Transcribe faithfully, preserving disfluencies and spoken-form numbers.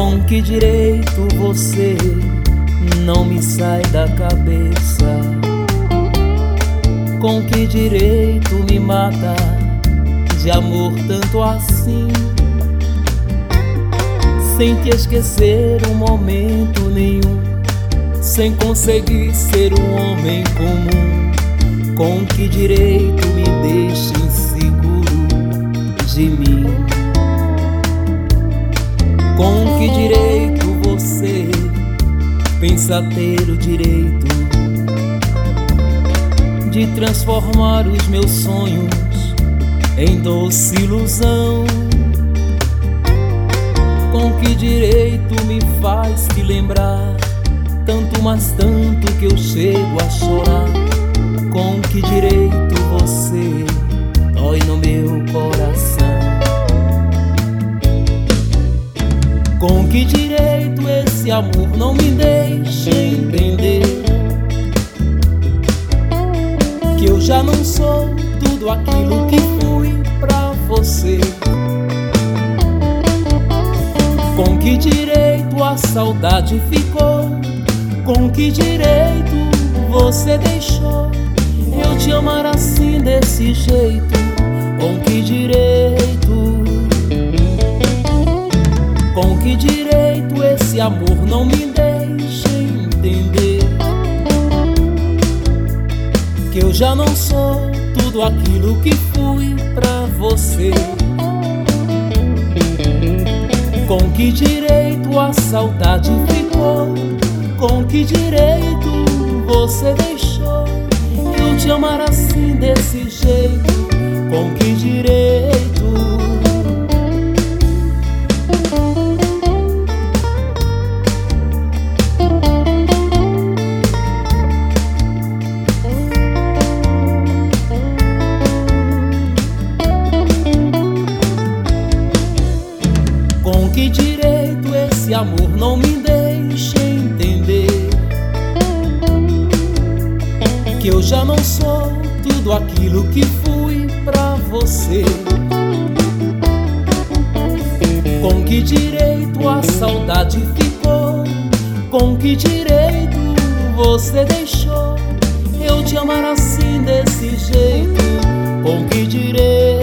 Com que direito você não me sai da cabeça? Com que direito me mata de amor tanto assim? Sem te esquecer um momento nenhum, sem conseguir ser um homem comum. Com que direito me deixa inseguro de mim? Com que direito você pensa ter o direito de transformar os meus sonhos em doce ilusão? Com que direito me faz te lembrar tanto, mas tanto que eu chego a chorar? Com que direito você dói no meu coração? Com que direito esse amor não me deixa entender que eu já não sou tudo aquilo que fui pra você? Com que direito a saudade ficou? Com que direito você deixou eu te amar assim desse jeito? Com que direito? Com que direito esse amor não me deixa entender que eu já não sou tudo aquilo que fui pra você? Com que direito a saudade ficou? Com que direito você deixou eu te amar assim desse jeito? Com que direito? Com que direito esse amor não me deixa entender que eu já não sou tudo aquilo que fui pra você? Com que direito a saudade ficou? Com que direito você deixou eu te amar assim desse jeito? Com que direito?